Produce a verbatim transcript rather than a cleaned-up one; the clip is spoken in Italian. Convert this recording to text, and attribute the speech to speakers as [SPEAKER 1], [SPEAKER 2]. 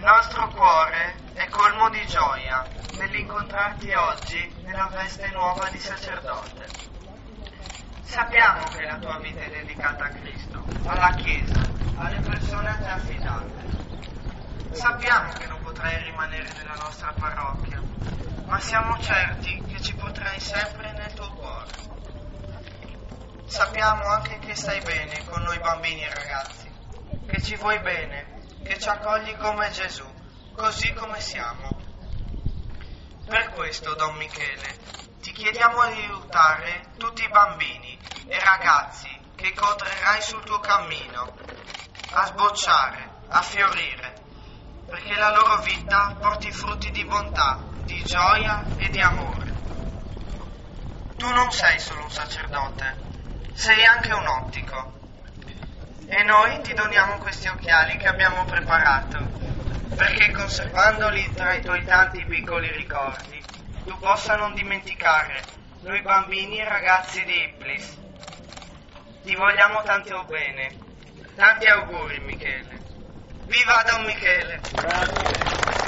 [SPEAKER 1] nostro cuore è colmo di gioia nell'incontrarti oggi nella veste nuova di sacerdote. Sappiamo che la tua vita è dedicata a Cristo, alla Chiesa, alle persone a te affidate. Sappiamo che non potrai rimanere nella nostra parrocchia, ma siamo certi che ci potrai sempre nel tuo cuore. Sappiamo anche che stai bene con noi bambini e ragazzi, che ci vuoi bene, che ci accogli come Gesù, così come siamo. Per questo, Don Michele, ti chiediamo di aiutare tutti i bambini e ragazzi che incontrerai sul tuo cammino, a sbocciare, a fiorire, perché la loro vita porti frutti di bontà, di gioia e di amore. Tu non sei solo un sacerdote, sei anche un ottico. E noi ti doniamo questi occhiali che abbiamo preparato, perché conservandoli tra i tuoi tanti piccoli ricordi, tu possa non dimenticare noi bambini e ragazzi di Iblis. Ti vogliamo tanto bene. Tanti auguri, Michele. Viva Don Michele!
[SPEAKER 2] Grazie.